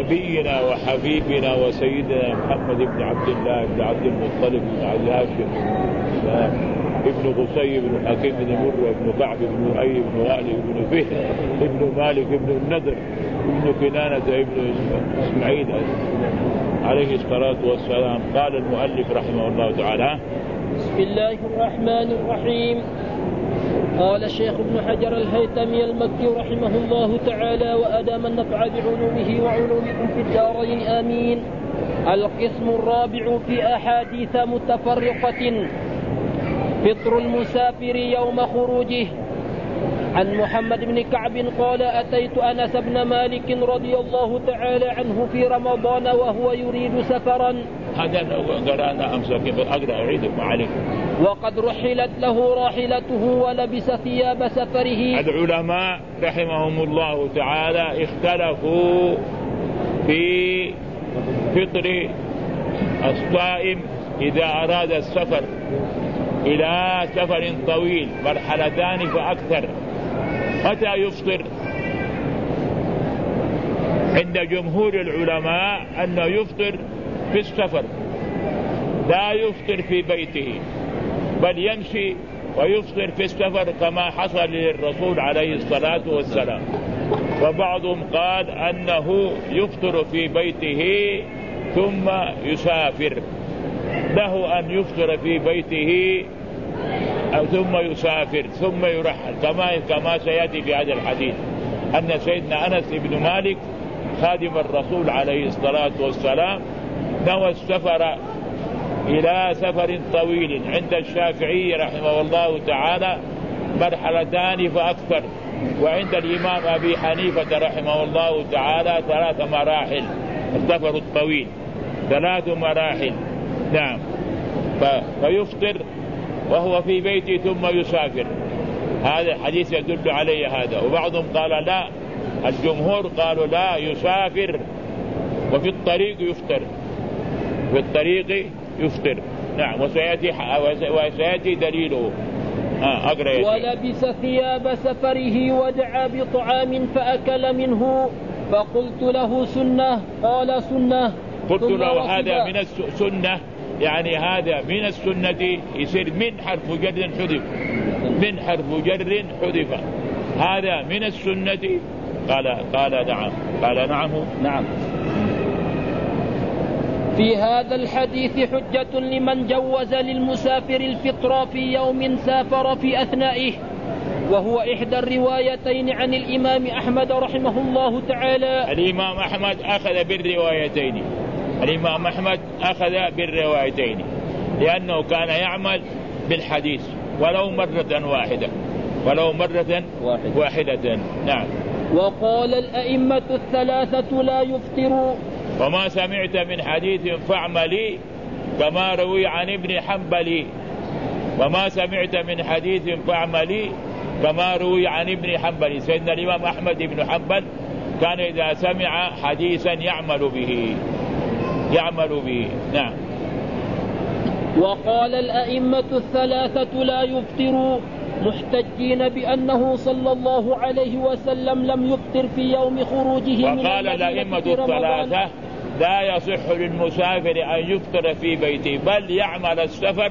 نبينا وحبيبنا وسيدنا محمد بن عبد الله بن عبد المطلب بن هاشم ابن قصي بن حكيم بن مرة بن كعب بن لؤي بن غالب بن فهر ابن مالك بن النضر ابن كنانة ابن إسماعيل عليه الصلاة والسلام. قال المؤلف رحمه الله تعالى: بسم الله الرحمن الرحيم. قال الشيخ ابن حجر الهيثمي المكي رحمه الله تعالى: وأدام النفع بعلومه وعلومكم في الدارين آمين. القسم الرابع في أحاديث متفرقة: فطر المسافر يوم خروجه. عن محمد بن كعب قال: أتيت أنس بن مالك رضي الله تعالى عنه في رمضان وهو يريد سفرا. هذا قرأنا أمس أقرأ أعيد معلم. وقد رحلت له راحلته ولبس ثياب سفره. العلماء رحمهم الله تعالى اختلفوا في فطر الصائم إذا أراد السفر إلى سفر طويل مرحلتان فأكثر، متى يفطر؟ عند جمهور العلماء أنه يفطر في السفر، لا يفطر في بيته، بل يمشي ويفطر في السفر كما حصل للرسول عليه الصلاة والسلام. وبعضهم قال أنه يفطر في بيته ثم يسافر، له أن يفطر في بيته أو ثم يسافر ثم يرحل، كما سيأتي في هذا الحديث أن سيدنا أنس بن مالك خادم الرسول عليه الصلاة والسلام نوى السفر إلى سفر طويل، عند الشافعي رحمه الله تعالى مرحلتان فأكثر، وعند الإمام أبي حنيفة رحمه الله تعالى 3 مراحل. السفر الطويل 3 مراحل. نعم، فيفطر وهو في بيته ثم يسافر، هذا الحديث يدل عليه هذا. وبعضهم قال لا، الجمهور قالوا لا، يسافر وفي الطريق يفطر، في الطريق يفطر. نعم، وسيأتي دليله. ولبس ثياب سفره ودعا بطعام فأكل منه، فقلت له سنة؟ قال سنة. قلت له هذا من السنة، يعني هذا من السنة، يصير من حرف جر حذف، من حرف جر حذف، هذا من السنة. قال نعم. قال نعم. في هذا الحديث حجة لمن جوز للمسافر الفطر في يوم سافر في أثنائه، وهو إحدى الروايتين عن الإمام أحمد رحمه الله تعالى. الإمام أحمد أخذ بالروايتين لأنه كان يعمل بالحديث ولو مرة واحدة. نعم. وقال الأئمة الثلاثة لا يفطروا. وما سمعت من حديث فاعملي كما روي عن ابن حنبل. وما سمعت من حديث فاعملي كما روي عن ابن حنبل. سيدنا الإمام أحمد بن حنبل كان إذا سمع حديثا يعمل به. نعم. وقال الأئمة الثلاثة لا يفطروا، محتجين بأنه صلى الله عليه وسلم لم يفطر في يوم خروجه. وقال الأئمة الثلاثة لا يصح للمسافر أن يفطر في بيته، بل يعمل السفر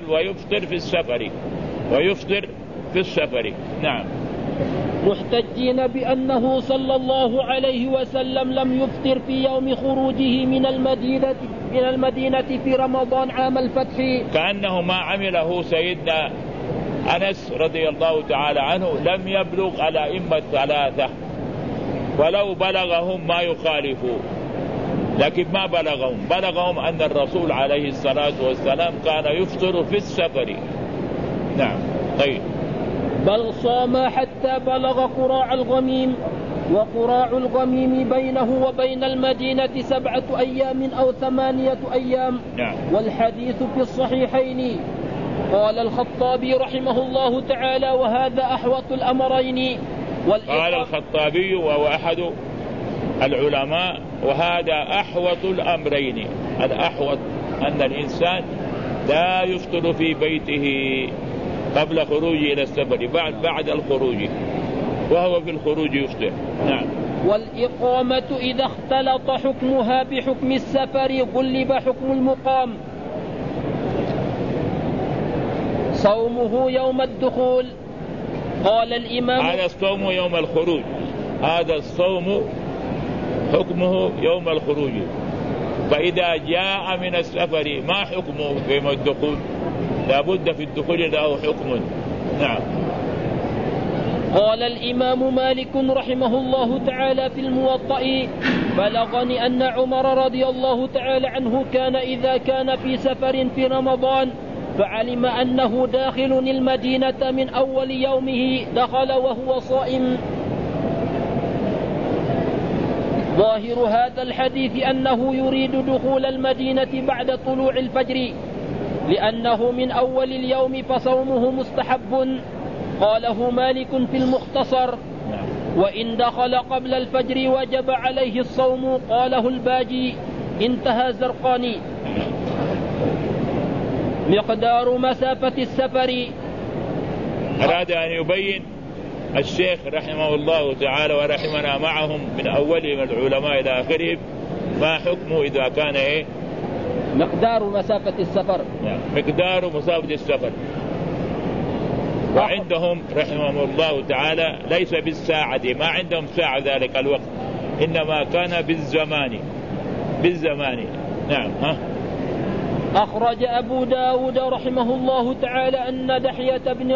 ويفطر في السفر. نعم. محتجين بأنه صلى الله عليه وسلم لم يفطر في يوم خروجه من المدينة في رمضان عام الفتح، كأنه ما عمله سيدنا أنس رضي الله تعالى عنه لم يبلغ الأئمة الثلاثة، ولو بلغهم ما يخالفوا، لكن ما بلغهم أن الرسول عليه الصلاة والسلام كان يفطر في السفر. نعم. طيب. بل صام حتى بلغ قراع الغميم، وقراع الغميم بينه وبين المدينة 7 أيام أو 8 أيام. نعم. والحديث في الصحيحين. قال الخطابي رحمه الله تعالى: وهذا أحوط الأمرين. قال الخطابي وهو أحد العلماء: وهذا أحوط الأمرين. الأحوط أن الإنسان لا يفطر في بيته قبل خروجه إلى السفر، بعد الخروج، وهو في الخروج يفطر. نعم. والإقامة إذا اختلط حكمها بحكم السفر غلب حكم المقام. صومه يوم الدخول. قال الإمام هذا الصوم يوم الخروج، هذا الصوم حكمه يوم الخروج. فإذا جاء من السفر ما حكمه يوم الدخول؟ لابد في الدخول له حكم. نعم. قال الإمام مالك رحمه الله تعالى في الموطأ: بلغني أن عمر رضي الله تعالى عنه كان إذا كان في سفر في رمضان فعلم أنه داخل المدينة من أول يومه دخل وهو صائم. ظاهر هذا الحديث أنه يريد دخول المدينة بعد طلوع الفجر لأنه من أول اليوم فصومه مستحب. قاله مالك في المختصر. وإن دخل قبل الفجر وجب عليه الصوم. قاله الباجي. انتهى زرقاني. مقدار مسافة السفر. أراد أن يبين الشيخ رحمه الله تعالى ورحمنا معهم من أولهم العلماء إلى آخرهم ما حكمه إذا كان مقدار مسافة السفر. مقدار مسافة السفر. وعندهم رحمهم الله تعالى ليس بالساعة، ما عندهم ساعة ذلك الوقت، إنما كان بالزمان. نعم. أخرج أبو داود رحمه الله تعالى أن دحية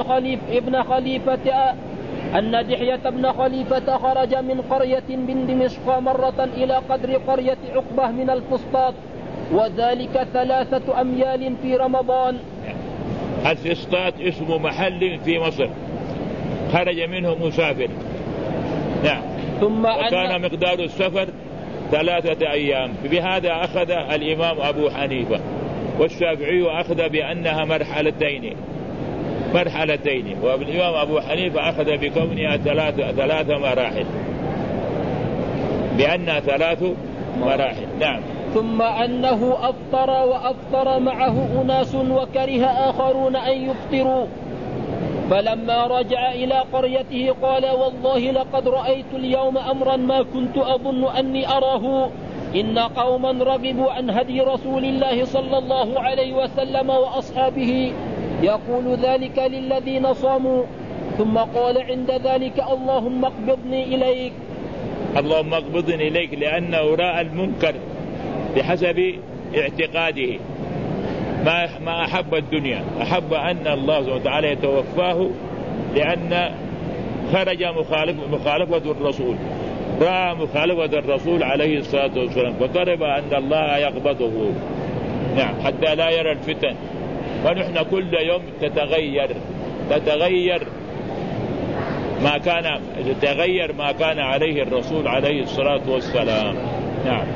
بن خليفة خرج من قرية من دمشق مرة إلى قدر قرية عقبة من الفسطاط، وذلك 3 أميال في رمضان. الفسطاط اسم محل في مصر خرج منه مسافر. نعم. وكان مقدار السفر 3 أيام. بهذا أخذ الإمام أبو حنيفة، والشافعي أخذ بأنها مرحلتين، والإمام أبو حنيفة أخذ بكونها 3 مراحل، بأنها 3 مراحل. نعم. ثم أنه أفطر وأفطر معه أناس وكره آخرون أن يفطروا، فلما رجع إلى قريته قال: والله لقد رأيت اليوم أمرا ما كنت أظن أني أراه، إن قوما رغبوا عن هدي رسول الله صلى الله عليه وسلم وأصحابه، يقول ذلك للذين صاموا. ثم قال عند ذلك: اللهم اقبضني إليك. اللهم اقبضني إليك، لأنه رأى المنكر بحسب اعتقاده، ما أحب الدنيا، أحب أن الله سبحانه وتعالى يتوفاه، لأن خرج مخالفة الرسول، رأى مخالفة الرسول عليه الصلاة والسلام، فطلب أن الله يقبضه. نعم. حتى لا يرى الفتن. ونحن كل يوم تتغير ما كان عليه الرسول عليه الصلاة والسلام. نعم.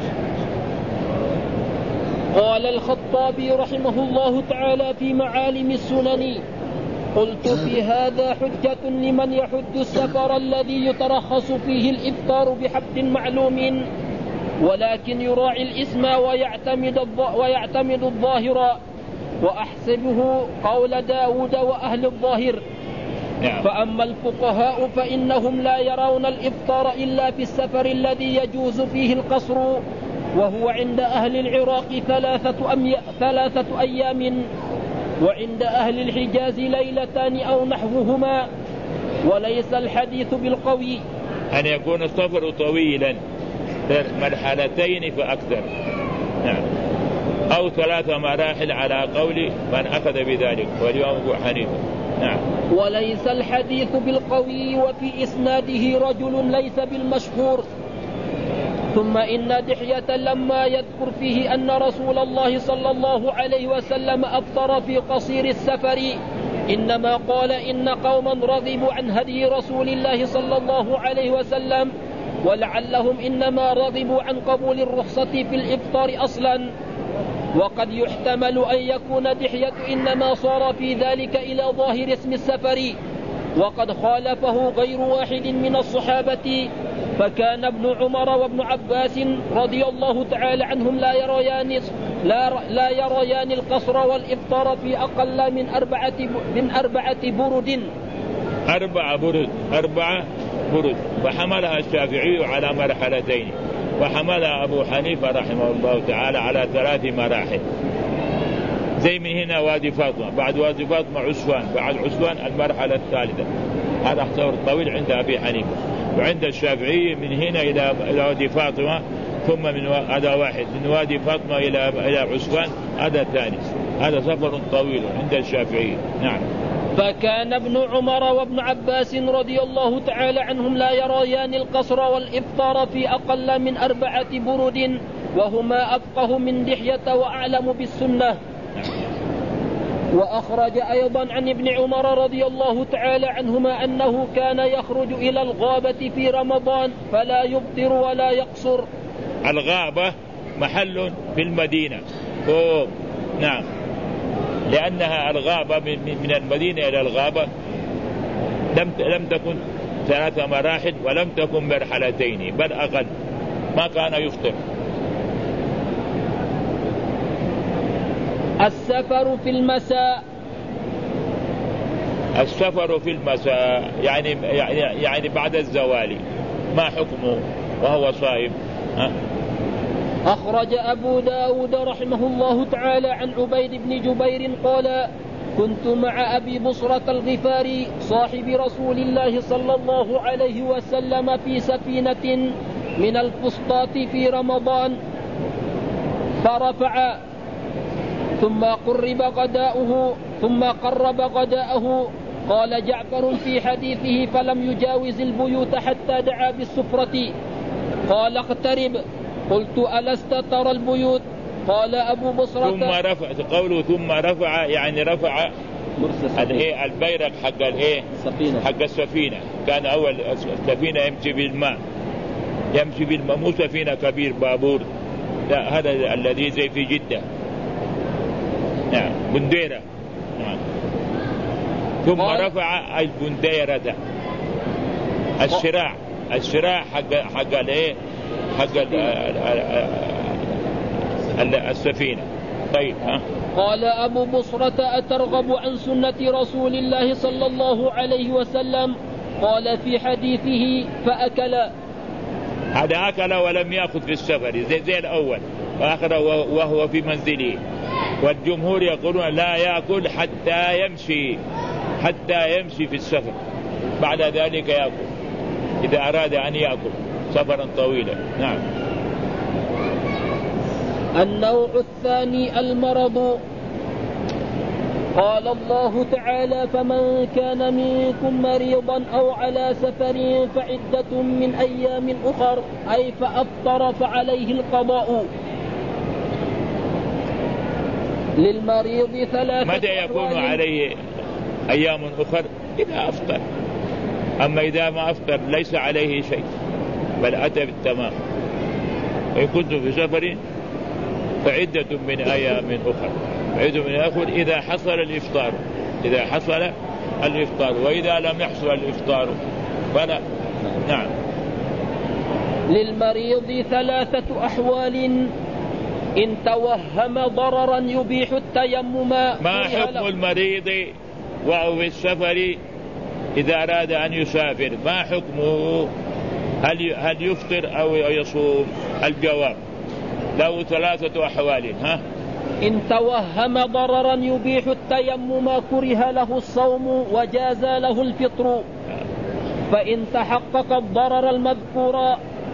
قال الخطابي رحمه الله تعالى في معالم السنن: قلت في هذا حجة لمن يحج السفر الذي يترخص فيه الإفطار بحد معلوم، ولكن يراعي الإسم ويعتمد الظاهر، وأحسبه قول داود وأهل الظاهر. فأما الفقهاء فإنهم لا يرون الإفطار إلا في السفر الذي يجوز فيه القصر، وهو عند أهل العراق 3 أيام، وعند أهل الحجاز 2 ليلة أو نحوهما. وليس الحديث بالقوي أن يكون السفر طويلا 2 فأكثر. نعم. أو 3 مراحل على قول من أخذ بذلك، والإمام أبو حنيفة. نعم. وليس الحديث بالقوي، وفي إسناده رجل ليس بالمشهور. ثم إن دحية لما يذكر فيه أن رسول الله صلى الله عليه وسلم أفطر في قصير السفر، إنما قال إن قوما رغبوا عن هدي رسول الله صلى الله عليه وسلم، ولعلهم إنما رغبوا عن قبول الرخصة في الإفطار أصلا. وقد يحتمل أن يكون دحية إنما صار في ذلك إلى ظاهر اسم السفر، وقد خالفه غير واحد من الصحابة، فكان ابن عمر وابن عباس رضي الله تعالى عنهم لا يريان القصر والإفطار في أقل من 4 برد. 4 برد، 4 برد، فحملها الشافعي على مرحلتين، وحملها أبو حنيفة رحمه الله تعالى على 3 مراحل. زي من هنا وادي فاطمة، بعد وادي فاطمة عسوان، بعد عسوان المرحلة الثالثة. هذا اختصار طويل عند أبي حنيفة. وعند الشافعي من هنا إلى وادي فاطمة، ثم من هذا واحد، من وادي فاطمة إلى عسوان هذا ثاني. هذا سفر طويل عند الشافعي. نعم. فكان ابن عمر وابن عباس رضي الله تعالى عنهم لا يريان القصر والإفطار في أقل من 4 برد، وهما أفقه من دحية وأعلم بالسنة. وأخرج أيضا عن ابن عمر رضي الله تعالى عنهما أنه كان يخرج إلى الغابة في رمضان فلا يفطر ولا يقصر. الغابة محل في المدينة نعم، لأنها الغابة من المدينة إلى الغابة لم تكن 3 مراحل ولم تكن مرحلتين بل أقل، ما كان يفطر. السفر في المساء. السفر في المساء يعني بعد الزوال، ما حكمه وهو صائم؟ أخرج أبو داود رحمه الله تعالى عن عبيد بن جبير قال: كنت مع أبي بصرة الغفاري صاحب رسول الله صلى الله عليه وسلم في سفينة من الفسطاط في رمضان، فرفع ثم قرب غداءه. قال جعفر في حديثه: فلم يجاوز البيوت حتى دعا بالسفرة. قال: اقترب. قلت: ألست ترى البيوت؟ قال أبو بصرة: ثم رفع، قوله ثم رفع يعني رفع البيرق حق السفينة. كان أول السفينة يمشي بالماء، مو سفينة كبير بابور، لا، هذا الذي زي في جدة، نعم، بنديرة. نعم. ثم رفع البنديرة، الشراع حق السفينة. طيب. قال أبو بصرة: أترغب عن سنة رسول الله صلى الله عليه وسلم؟ قال في حديثه: فأكل. هذا أكل ولم يأخذ في السفر زي الأول، وآخر وهو في منزله. والجمهور يقولون لا يأكل حتى يمشي في السفر، بعد ذلك يأكل إذا أراد أن يأكل سفرا طويلا. نعم. النوع الثاني المرض. قال الله تعالى: فمن كان منكم مريضا أو على سفر فعدة من أيام أخر، أي فأفطر فعليه القضاء. للمريض 3 متى يكون عليه أيام أخر؟ إذا أفطر. أما إذا ما أفطر ليس عليه شيء بل أتى بالتمام. وإن كنت في سفر فعدة من أيام أخر، إذا حصل الإفطار، وإذا لم يحصل الإفطار فلا. نعم. للمريض 3 أحوال: إن توهم ضررا يبيح التيمم. ما حكم المريض وهو في السفر إذا أراد أن يسافر؟ ما حكمه؟ هل يفطر أو يصوم؟ الجواب: له 3 أحوال. إن توهم ضررا يبيح التيمم كره له الصوم وجاز له الفطر. فإن تحقق الضرر المذكور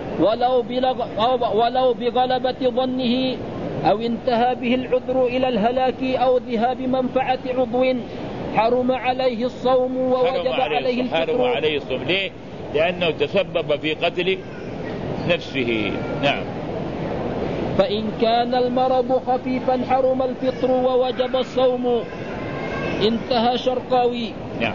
ولو بغلبة ظنه أو انتهى به العذر إلى الهلاك أو ذهاب منفعة عضو، حرم عليه الصوم ووجب عليه الفطر. حرم عليه الصوم. ليه؟ لأنه تسبب في قتل نفسه. نعم. فإن كان المرض خفيفا حرم الفطر ووجب الصوم. انتهى شرقاوي. نعم.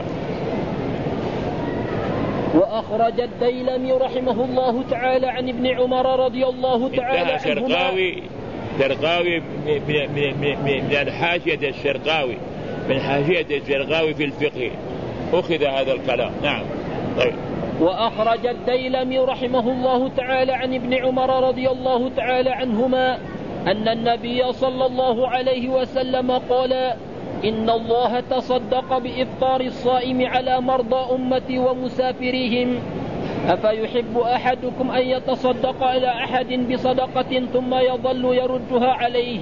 وأخرج الديلمي رحمه الله تعالى عن ابن عمر رضي الله تعالى عنهما. شرقاوي من الحاشية الشرقاوي، من حاشية الشرقاوي في الفقه أخذ هذا الكلام. نعم. طيب. وأخرج الديلمي رحمه الله تعالى عن ابن عمر رضي الله تعالى عنهما أن النبي صلى الله عليه وسلم قال: إن الله تصدق بإفطار الصائم على مرضى أمتي ومسافريهم، أفيحب أحدكم أن يتصدق إلى أحد بصدقة ثم يظل يردها عليه؟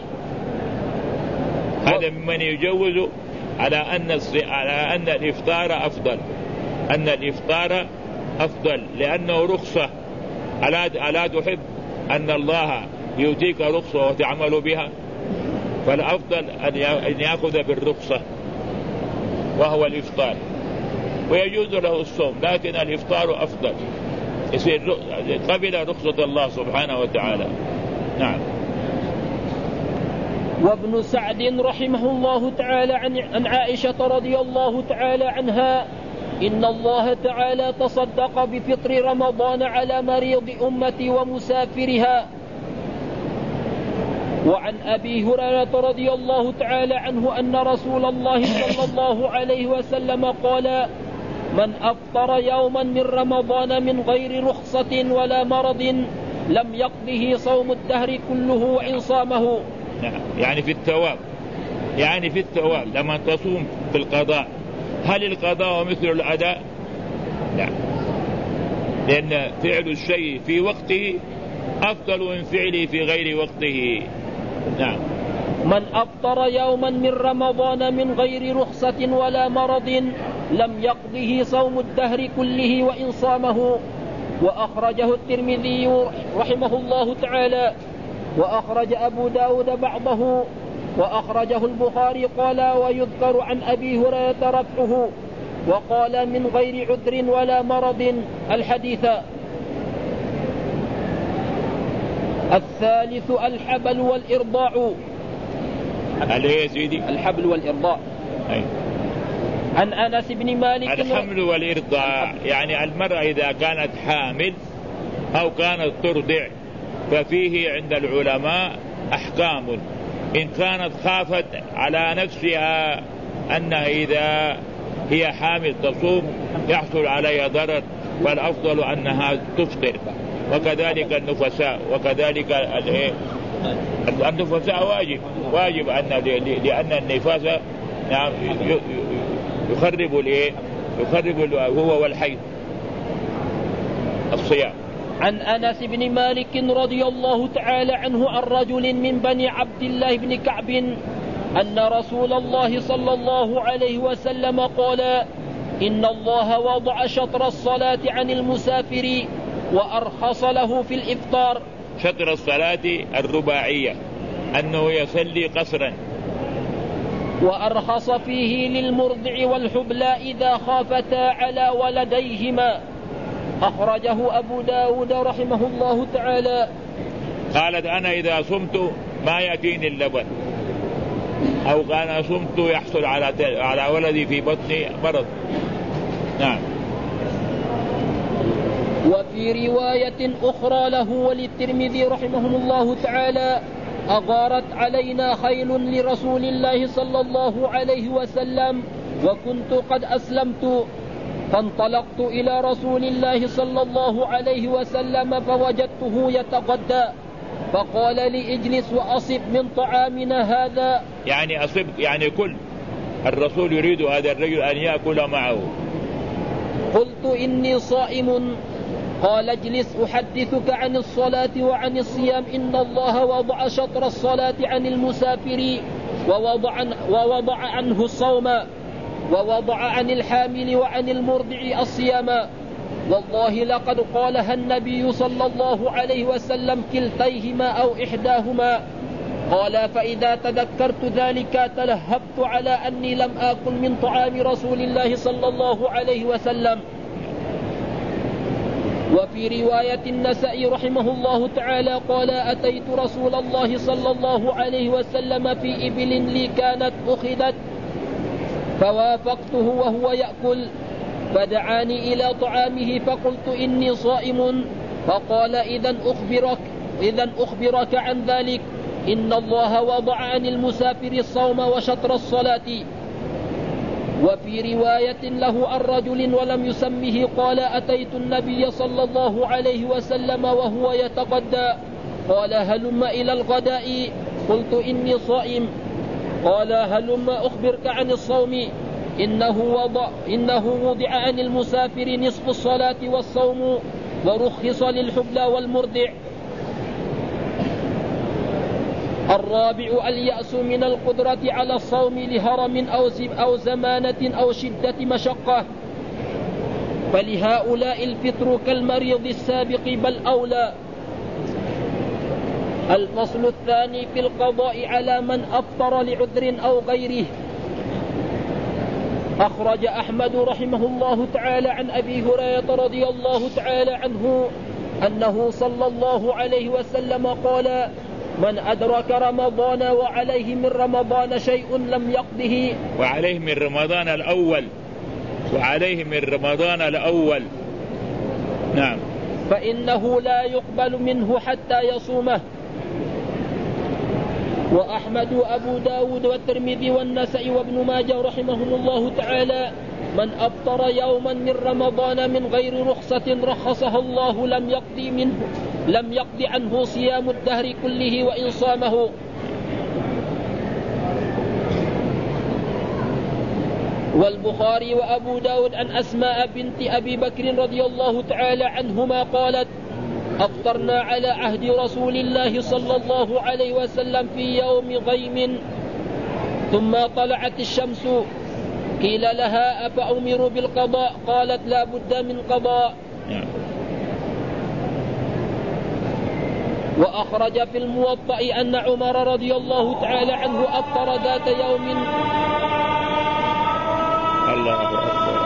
هذا ممن يجوز على أن الإفطار أفضل، أن الإفطار أفضل لأنه رخصة. ألا تحب أن الله يؤتيك رخصة وتعمل بها؟ فالأفضل أن يأخذ بالرخصة وهو الإفطار، ويجوز له الصوم، لكن الإفطار أفضل، يصير قبل رخصة الله سبحانه وتعالى. نعم. وابن سعد رحمه الله تعالى عن عائشة رضي الله تعالى عنها إن الله تعالى تصدق بفطر رمضان على مريض أمتي ومسافرها. وعن أبي هريرة رضي الله تعالى عنه أن رسول الله صلى الله عليه وسلم قال: من أفطر يوما من رمضان من غير رخصة ولا مرض لم يقضه صوم الدهر كله وإن صامه. يعني في الثواب لما تصوم في القضاء، هل القضاء مثل الأداء؟ لا، لأن فعل الشيء في وقته أفضل من فعله في غير وقته. نعم. من أفطر يوما من رمضان من غير رخصة ولا مرض لم يقضه صوم الدهر كله وإن صامه. وأخرجه الترمذي رحمه الله تعالى، وأخرج أبو داود بعضه، وأخرجه البخاري قال: ويذكر عن أبي هريرة رفعه، وقال: من غير عذر ولا مرض الحديث. الثالث الحبل والإرضاع. الحبل والإرضاع. عن أنس بن مالك. الحمل والإرضاع يعني المرأة إذا كانت حامل أو كانت ترضع ففيه عند العلماء أحكام. إن كانت خافت على نفسها أنها إذا هي حامل تصوم يحصل عليها ضرر فالأفضل أنها تفطر. وكذلك النفساء، وكذلك النفساء واجب لأن النفاس يخرب هو والحيض الصيام. عن أنس بن مالك رضي الله تعالى عنه عن رجل من بني عبد الله بن كعب أن رسول الله صلى الله عليه وسلم قال: إن الله وضع شطر الصلاة عن المسافر وأرخص له في الإفطار. شطر الصلاة الرباعية أنه يصلي قصرا. وأرخص فيه للمرضع والحبلى إذا خافتا على ولديهما. أخرجه أبو داود رحمه الله تعالى. قالت: أنا إذا صمت ما يأتيني اللبن، أو أنا صمت يحصل على ولدي في بطني مرض. نعم. وفي رواية أخرى له وللترمذي رحمه الله تعالى: أغارت علينا خيل لرسول الله صلى الله عليه وسلم وكنت قد أسلمت، فانطلقت إلى رسول الله صلى الله عليه وسلم فوجدته يتغدى، فقال لي: اجلس وأصب من طعامنا هذا. يعني أصب يعني كل. الرسول يريد هذا الرجل أن يأكل معه. قلت: إني صائم. قال: اجلس أحدثك عن الصلاة وعن الصيام. إن الله وضع شطر الصلاة عن المسافر ووضع عنه الصوم، ووضع عن الحامل وعن المرضع الصيام. والله لقد قالها النبي صلى الله عليه وسلم كلتيهما أو إحداهما. قال: فإذا تذكرت ذلك تلهفت على أني لم آكل من طعام رسول الله صلى الله عليه وسلم. وفي رواية النسائي رحمه الله تعالى قال: أتيت رسول الله صلى الله عليه وسلم في إبل لي كانت أخذت فوافقته وهو يأكل، فدعاني إلى طعامه فقلت: إني صائم. فقال: إذن أخبرك عن ذلك. إن الله وضع عن المسافر الصوم وشطر الصلاة. وفي رواية له عن رجل ولم يسمه قال: أتيت النبي صلى الله عليه وسلم وهو يتغدى، قال: هلم إلى الغداء. قلت: إني صائم. قال: هلم أخبرك عن الصوم. إنه وضع عن المسافر نصف الصلاة والصوم ورخص للحبلى والمرضع. الرابع اليأس من القدرة على الصوم لهرم أو زمانة أو شدة مشقة، فلهؤلاء الفطر كالمريض السابق بل أولى. الفصل الثاني في القضاء على من أفطر لعذر أو غيره. أخرج أحمد رحمه الله تعالى عن أبي هريرة رضي الله تعالى عنه أنه صلى الله عليه وسلم قال: من أدرك رمضان وعليه من رمضان شيء لم يقضه، وعليه من رمضان الأول نعم، فإنه لا يقبل منه حتى يصومه. وأحمد وأبو داود والترمذي والنسائي وابن ماجه رحمهم الله تعالى: من أفطر يوما من رمضان من غير رخصة رخصها الله لم يقض عنه صيام الدهر كله وإن صامه. والبخاري وأبو داود عن أسماء بنت أبي بكر رضي الله تعالى عنهما قالت: أفطرنا على عهد رسول الله صلى الله عليه وسلم في يوم غيم ثم طلعت الشمس، قيل لها: أفأمروا بالقضاء؟ قالت: لا بد من قضاء. وأخرج في الموطأ أن عمر رضي الله تعالى عنه أفطر ذات يوم. الله أكبر.